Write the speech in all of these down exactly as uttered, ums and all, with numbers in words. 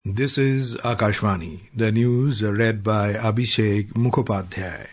This is Akashvani. The news read by Abhishek Mukhopadhyay.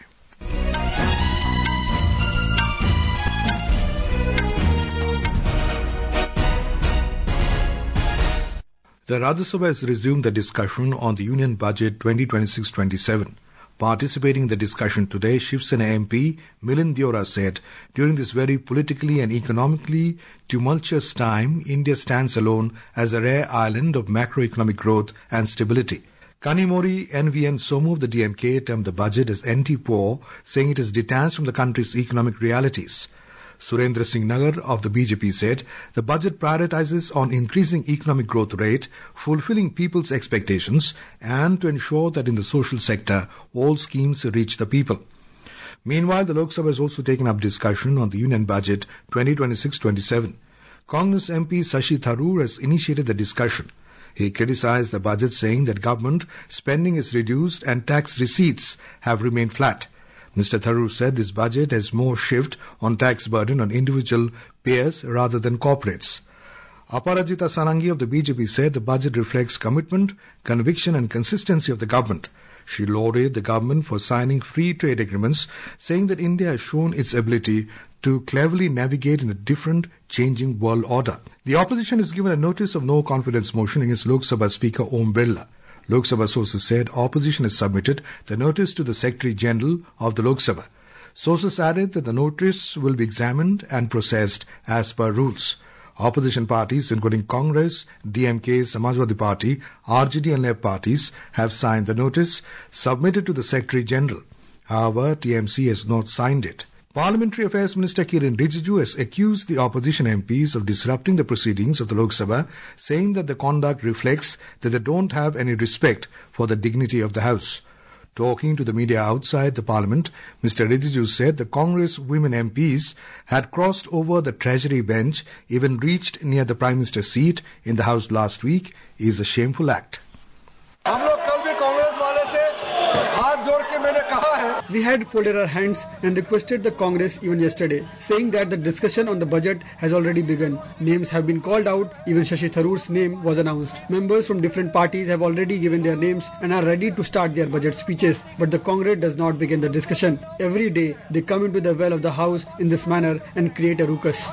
The Rajya Sabha has resumed the discussion on the Union Budget twenty twenty-six twenty-seven. Participating in the discussion today, Shiv Sena M P Milind Deora said, during this very politically and economically tumultuous time, India stands alone as a rare island of macroeconomic growth and stability. Kanimori N V N Somu of the D M K termed the budget as anti-poor, saying it is detached from the country's economic realities. Surendra Singh Nagar of the B J P said the budget prioritizes on increasing economic growth rate, fulfilling people's expectations, and to ensure that in the social sector all schemes reach the people. Meanwhile, the Lok Sabha has also taken up discussion on the Union Budget twenty twenty-six twenty-seven. Congress M P Shashi Tharoor has initiated the discussion. He criticized the budget, saying that government spending is reduced and tax receipts have remained flat. Mister Tharoor said this budget has more shift on tax burden on individual payers rather than corporates. Aparajita Sarangi of the B J P said the budget reflects commitment, conviction and consistency of the government. She lauded the government for signing free trade agreements, saying that India has shown its ability to cleverly navigate in a different, changing world order. The opposition has given a notice of no confidence motion against Lok Sabha Speaker Om Birla. Lok Sabha sources said opposition has submitted the notice to the Secretary General of the Lok Sabha. Sources added that the notice will be examined and processed as per rules. Opposition parties including Congress, D M K, Samajwadi Party, R J D and L E P parties have signed the notice submitted to the Secretary General. However, T M C has not signed it. Parliamentary Affairs Minister Kiren Rijiju has accused the opposition M Ps of disrupting the proceedings of the Lok Sabha, saying that the conduct reflects that they don't have any respect for the dignity of the House. Talking to the media outside the Parliament, Mister Rijiju said the Congress women M Ps had crossed over the Treasury bench, even reached near the Prime Minister's seat in the House last week, is a shameful act. We had folded our hands and requested the Congress even yesterday, saying that the discussion on the budget has already begun. Names have been called out, even Shashi Tharoor's name was announced. Members from different parties have already given their names and are ready to start their budget speeches, but the Congress does not begin the discussion. Every day, they come into the well of the House in this manner and create a ruckus.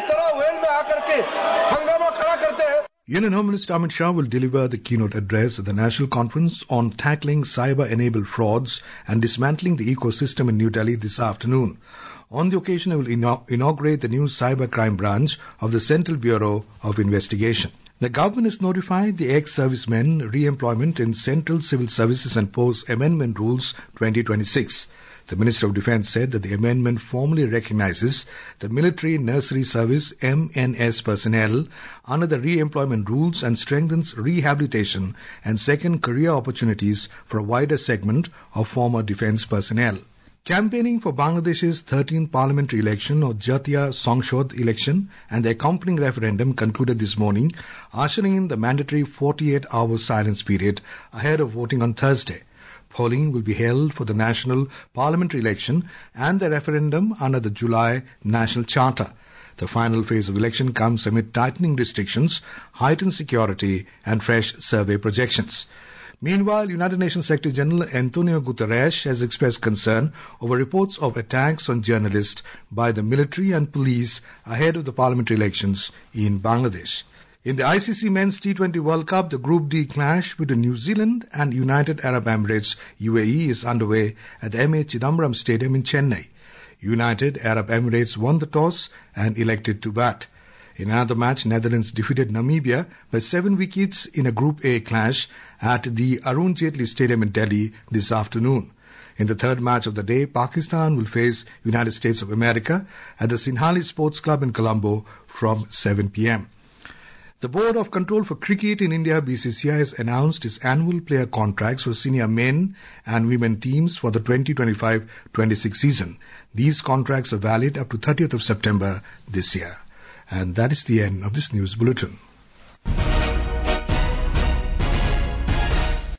Union Home Minister Amit Shah will deliver the keynote address at the National Conference on tackling cyber-enabled frauds and dismantling the ecosystem in New Delhi this afternoon. On the occasion, he will ina- inaugurate the new cyber crime branch of the Central Bureau of Investigation. The government has notified the ex-servicemen re-employment in Central Civil Services and Posts Amendment Rules twenty twenty-six. The Minister of Defence said that the amendment formally recognises the Military Nursery Service M N S personnel under the re-employment rules and strengthens rehabilitation and second career opportunities for a wider segment of former defence personnel. Campaigning for Bangladesh's thirteenth parliamentary election or Jatiya Songshod election and the accompanying referendum concluded this morning, ushering in the mandatory forty-eight hour silence period ahead of voting on Thursday. Polling will be held for the national parliamentary election and the referendum under the July National Charter. The final phase of election comes amid tightening restrictions, heightened security and fresh survey projections. Meanwhile, United Nations Secretary General Antonio Guterres has expressed concern over reports of attacks on journalists by the military and police ahead of the parliamentary elections in Bangladesh. In the I C C Men's T twenty World Cup, the Group D clash between New Zealand and United Arab Emirates U A E is underway at the M A Chidambaram Stadium in Chennai. United Arab Emirates won the toss and elected to bat. In another match, Netherlands defeated Namibia by seven wickets in a Group A clash at the Arun Jaitley Stadium in Delhi this afternoon. In the third match of the day, Pakistan will face United States of America at the Sinhali Sports Club in Colombo from seven p.m. The Board of Control for Cricket in India, B C C I, has announced its annual player contracts for senior men and women teams for the twenty twenty-five twenty-six season. These contracts are valid up to thirtieth of September this year. And that is the end of this news bulletin.